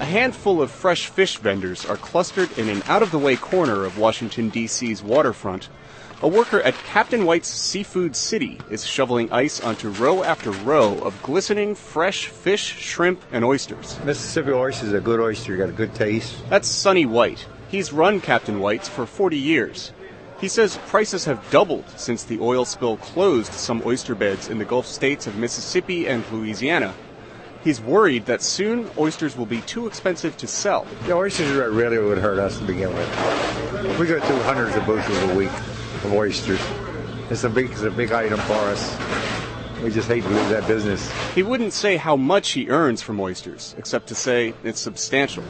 handful of fresh fish vendors are clustered in an out-of-the-way corner of Washington, D.C.'s waterfront. A worker at Captain White's Seafood City is shoveling ice onto row after row of glistening fresh fish, shrimp, and oysters. Mississippi oyster is a good oyster. You got a good taste. That's Sonny White. He's run Captain White's for 40 years. He says prices have doubled since the oil spill closed some oyster beds in the Gulf states of Mississippi and Louisiana. He's worried that soon oysters will be too expensive to sell. The oysters really would hurt us to begin with. We go through hundreds of bushels a week of oysters. It's a big item for us. We just hate to lose that business. He wouldn't say how much he earns from oysters, except to say it's substantial.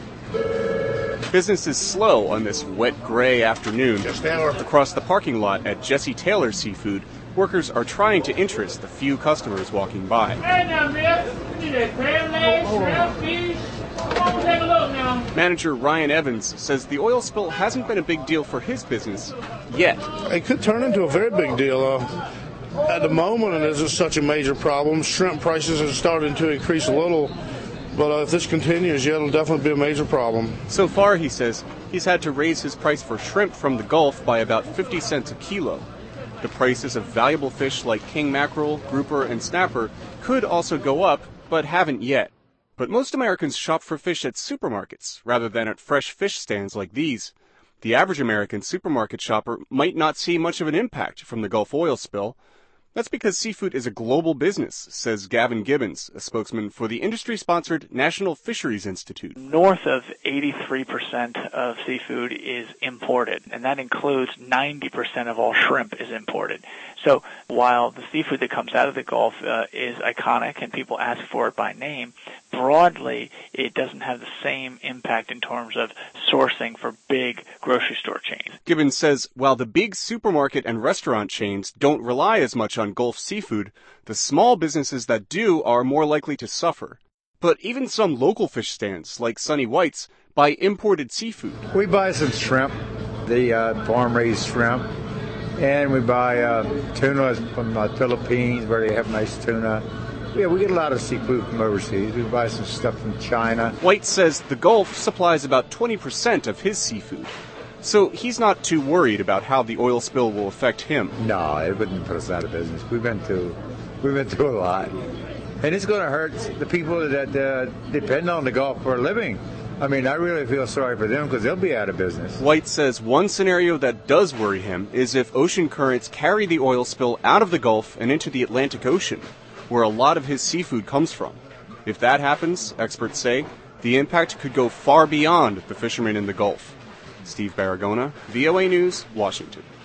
Business is slow on this wet, gray afternoon. Across the parking lot at Jesse Taylor Seafood, workers are trying to interest the few customers walking by. Hey now, miss. You need a crab leg, shrimp, fish. Come on, take a look now. Manager Ryan Evans says the oil spill hasn't been a big deal for his business yet. It could turn into a very big deal. At the moment, it isn't such a major problem. Shrimp prices are starting to increase a little. But if this continues, it'll definitely be a major problem. So far, he says, he's had to raise his price for shrimp from the Gulf by about 50 cents a kilo. The prices of valuable fish like king mackerel, grouper, and snapper could also go up, but haven't yet. But most Americans shop for fish at supermarkets rather than at fresh fish stands like these. The average American supermarket shopper might not see much of an impact from the Gulf oil spill. That's because seafood is a global business, says Gavin Gibbons, a spokesman for the industry-sponsored National Fisheries Institute. North of 83% of seafood is imported, and that includes 90% of all shrimp is imported. So while the seafood that comes out of the Gulf is iconic and people ask for it by name, broadly it doesn't have the same impact in terms of sourcing for big grocery store chains. Gibbons says while the big supermarket and restaurant chains don't rely as much on Gulf seafood, the small businesses that do are more likely to suffer. But even some local fish stands, like Sonny White's, buy imported seafood. We buy some shrimp, the farm-raised shrimp, and we buy tuna from the Philippines where they have nice tuna. Yeah, we get a lot of seafood from overseas. We buy some stuff from China. White says the Gulf supplies about 20% of his seafood. So he's not too worried about how the oil spill will affect him. No, it wouldn't put us out of business. We've been through a lot. And it's going to hurt the people that depend on the Gulf for a living. I mean, I really feel sorry for them because they'll be out of business. White says one scenario that does worry him is if ocean currents carry the oil spill out of the Gulf and into the Atlantic Ocean, where a lot of his seafood comes from. If that happens, experts say, the impact could go far beyond the fishermen in the Gulf. Steve Baragona, VOA News, Washington.